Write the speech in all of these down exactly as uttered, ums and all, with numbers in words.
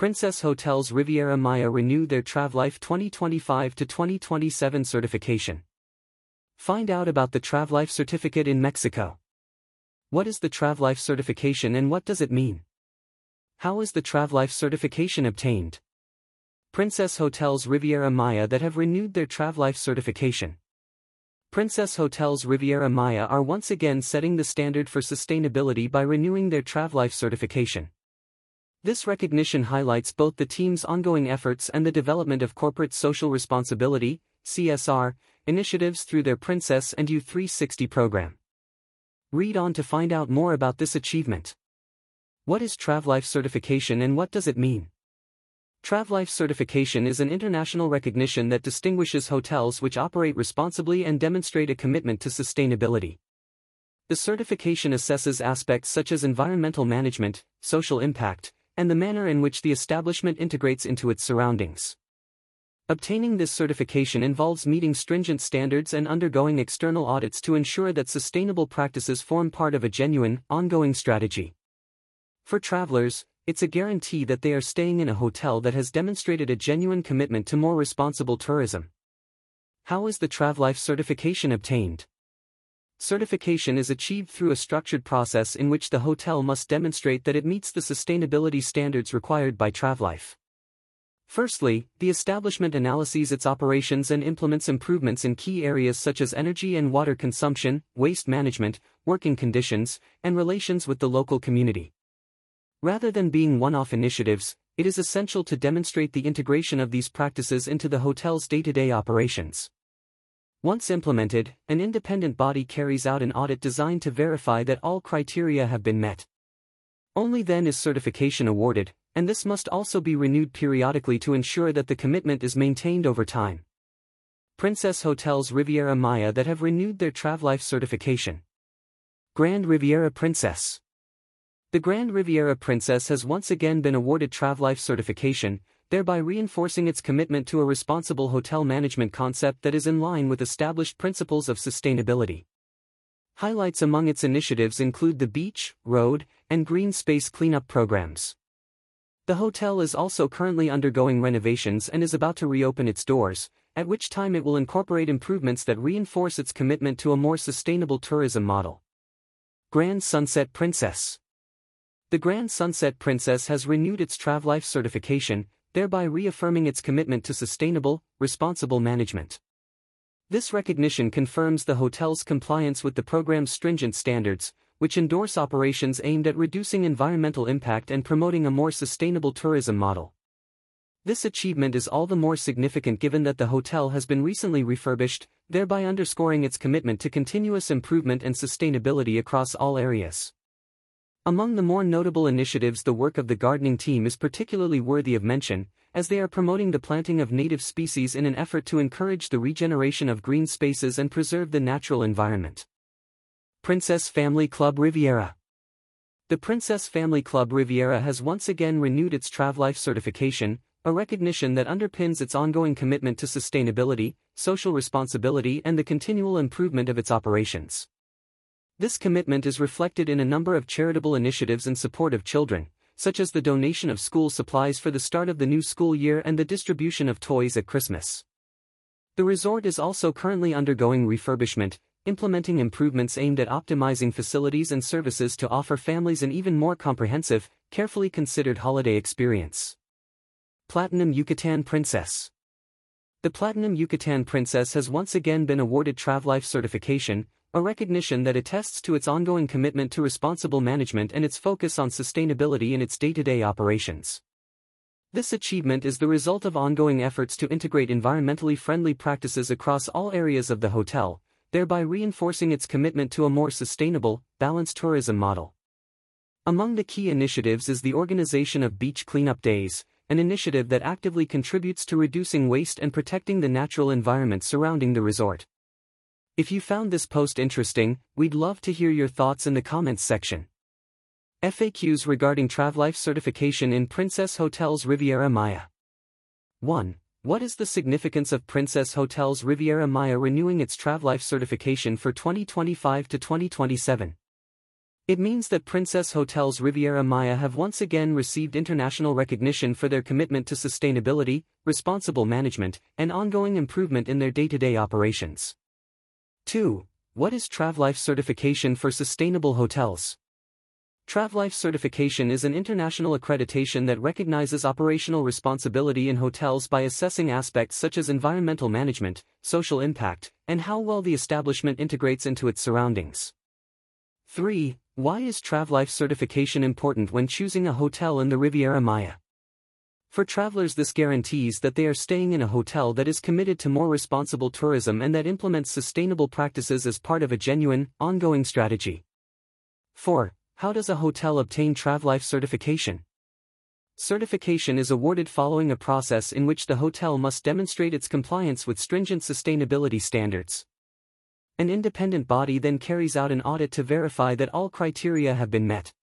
Princess Hotels Riviera Maya renew their TravLife twenty twenty-five to twenty twenty-seven certification. Find out about the TravLife certificate in Mexico. What is the TravLife certification and what does it mean? How is the TravLife certification obtained? Princess Hotels Riviera Maya that have renewed their TravLife certification. Princess Hotels Riviera Maya are once again setting the standard for sustainability by renewing their TravLife certification. This recognition highlights both the team's ongoing efforts and the development of corporate social responsibility, C S R, initiatives through their Princess and U three sixty program. Read on to find out more about this achievement. What is TravLife certification and what does it mean? TravLife certification is an international recognition that distinguishes hotels which operate responsibly and demonstrate a commitment to sustainability. The certification assesses aspects such as environmental management, social impact, and the manner in which the establishment integrates into its surroundings. Obtaining this certification involves meeting stringent standards and undergoing external audits to ensure that sustainable practices form part of a genuine, ongoing strategy. For travelers, it's a guarantee that they are staying in a hotel that has demonstrated a genuine commitment to more responsible tourism. How is the TravLife certification obtained? Certification is achieved through a structured process in which the hotel must demonstrate that it meets the sustainability standards required by TravLife. Firstly, the establishment analyses its operations and implements improvements in key areas such as energy and water consumption, waste management, working conditions, and relations with the local community. Rather than being one-off initiatives, it is essential to demonstrate the integration of these practices into the hotel's day-to-day operations. Once implemented, an independent body carries out an audit designed to verify that all criteria have been met. Only then is certification awarded, and this must also be renewed periodically to ensure that the commitment is maintained over time. Princess Hotels Riviera Maya that have renewed their TravLife certification. Grand Riviera Princess. The Grand Riviera Princess has once again been awarded TravLife certification, thereby reinforcing its commitment to a responsible hotel management concept that is in line with established principles of sustainability. Highlights among its initiatives include the beach, road, and green space cleanup programs. The hotel is also currently undergoing renovations and is about to reopen its doors, at which time it will incorporate improvements that reinforce its commitment to a more sustainable tourism model. Grand Sunset Princess. The Grand Sunset Princess has renewed its TravLife certification, thereby reaffirming its commitment to sustainable, responsible management. This recognition confirms the hotel's compliance with the program's stringent standards, which endorse operations aimed at reducing environmental impact and promoting a more sustainable tourism model. This achievement is all the more significant given that the hotel has been recently refurbished, thereby underscoring its commitment to continuous improvement and sustainability across all areas. Among the more notable initiatives, the work of the gardening team is particularly worthy of mention, as they are promoting the planting of native species in an effort to encourage the regeneration of green spaces and preserve the natural environment. Princess Family Club Riviera. The Princess Family Club Riviera has once again renewed its TravLife certification, a recognition that underpins its ongoing commitment to sustainability, social responsibility, and the continual improvement of its operations. This commitment is reflected in a number of charitable initiatives in support of children, such as the donation of school supplies for the start of the new school year and the distribution of toys at Christmas. The resort is also currently undergoing refurbishment, implementing improvements aimed at optimizing facilities and services to offer families an even more comprehensive, carefully considered holiday experience. Platinum Yucatan Princess. The Platinum Yucatan Princess has once again been awarded TravLife certification, a recognition that attests to its ongoing commitment to responsible management and its focus on sustainability in its day-to-day operations. This achievement is the result of ongoing efforts to integrate environmentally friendly practices across all areas of the hotel, thereby reinforcing its commitment to a more sustainable, balanced tourism model. Among the key initiatives is the organization of Beach Cleanup Days, an initiative that actively contributes to reducing waste and protecting the natural environment surrounding the resort. If you found this post interesting, we'd love to hear your thoughts in the comments section. F A Qs regarding TravLife certification in Princess Hotels Riviera Maya. one. What is the significance of Princess Hotels Riviera Maya renewing its TravLife certification for twenty twenty-five to twenty twenty-seven? It means that Princess Hotels Riviera Maya have once again received international recognition for their commitment to sustainability, responsible management, and ongoing improvement in their day-to-day operations. two. What is TravLife certification for sustainable hotels? TravLife certification is an international accreditation that recognizes operational responsibility in hotels by assessing aspects such as environmental management, social impact, and how well the establishment integrates into its surroundings. three. Why is TravLife certification important when choosing a hotel in the Riviera Maya? For travelers, this guarantees that they are staying in a hotel that is committed to more responsible tourism and that implements sustainable practices as part of a genuine, ongoing strategy. four. How does a hotel obtain TravLife certification? Certification is awarded following a process in which the hotel must demonstrate its compliance with stringent sustainability standards. An independent body then carries out an audit to verify that all criteria have been met.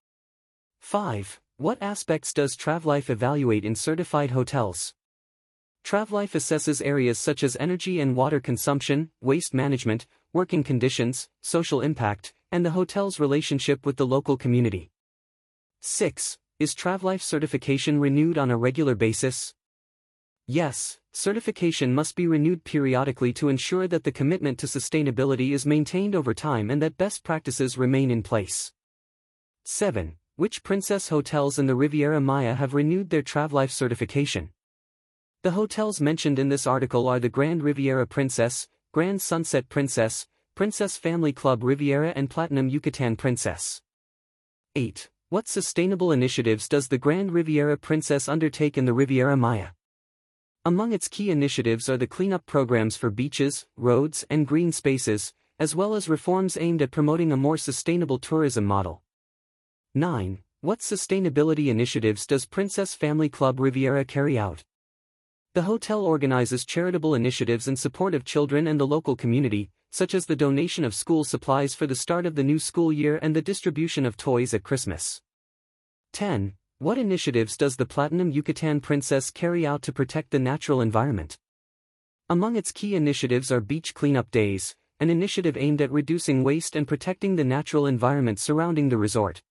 five. What aspects does TravLife evaluate in certified hotels? TravLife assesses areas such as energy and water consumption, waste management, working conditions, social impact, and the hotel's relationship with the local community. six. Is TravLife certification renewed on a regular basis? Yes, certification must be renewed periodically to ensure that the commitment to sustainability is maintained over time and that best practices remain in place. seven. Which Princess hotels in the Riviera Maya have renewed their TravLife certification? The hotels mentioned in this article are the Grand Riviera Princess, Grand Sunset Princess, Princess Family Club Riviera and Platinum Yucatan Princess. eight. What sustainable initiatives does the Grand Riviera Princess undertake in the Riviera Maya? Among its key initiatives are the cleanup programs for beaches, roads, and green spaces, as well as reforms aimed at promoting a more sustainable tourism model. nine. What sustainability initiatives does Princess Family Club Riviera carry out? The hotel organizes charitable initiatives in support of children and the local community, such as the donation of school supplies for the start of the new school year and the distribution of toys at Christmas. ten. What initiatives does the Platinum Yucatan Princess carry out to protect the natural environment? Among its key initiatives are Beach Cleanup Days, an initiative aimed at reducing waste and protecting the natural environment surrounding the resort.